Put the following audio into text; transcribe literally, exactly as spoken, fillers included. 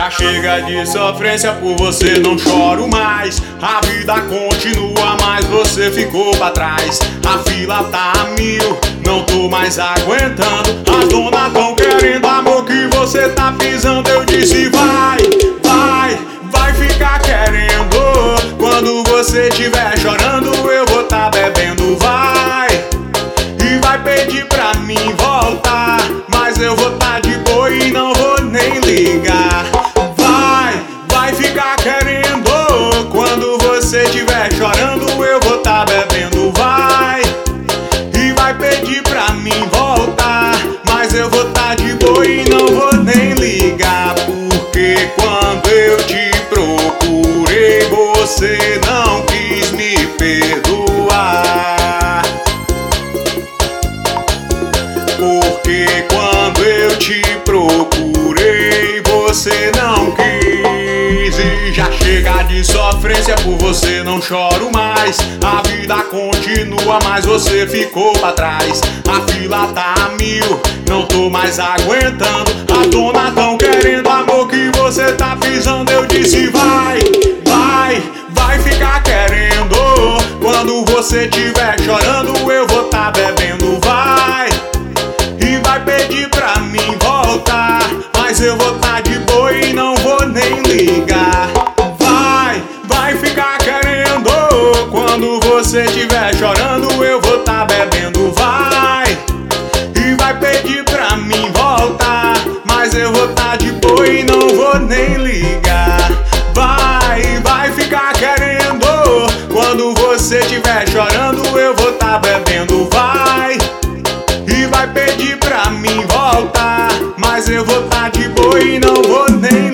Já chega de sofrência, por você não choro mais. A vida continua, mas você ficou pra trás. A fila tá a mil, não tô mais aguentando. As donas tão querendo amor que você tá pisando. Eu disse vai, vai, vai ficar querendo. Quando você estiver chorando eu vou tá bebendo. Vai, e vai pedir pra mim voltar, mas eu vou tá de boa e não vou nem ligar. Vai, vai ficar querendo. Quando você estiver chorando eu vou tá bebendo. Vai, e vai pedir pra mim voltar, mas eu vou tá de boa e não vou nem ligar. Porque quando eu te procurei você não quis me perdoar. Porque quando eu te procurei você não quis. E já chega de sofrência, por você não choro mais. A vida continua, mas você ficou pra trás. A fila tá a mil, não tô mais aguentando. As donas tão querendo amor que você tá pisando. Eu disse vai, vai, vai ficar querendo. Quando você estiver chorando eu vou tá bebendo. Vai, e vai pedir pra mim voltar, mas eu vou tá de boa e não vou nem ligar. Vai, vai ficar querendo. Quando você estiver chorando eu vou tá bebendo. Vai, e vai pedir pra mim voltar, mas eu vou tá de boa e não vou nem ligar. Vai, vai ficar querendo. Quando você estiver chorando eu vou tá bebendo. Vai, e vai pedir pra mim voltar, mas eu vou tá de boa e não vou nem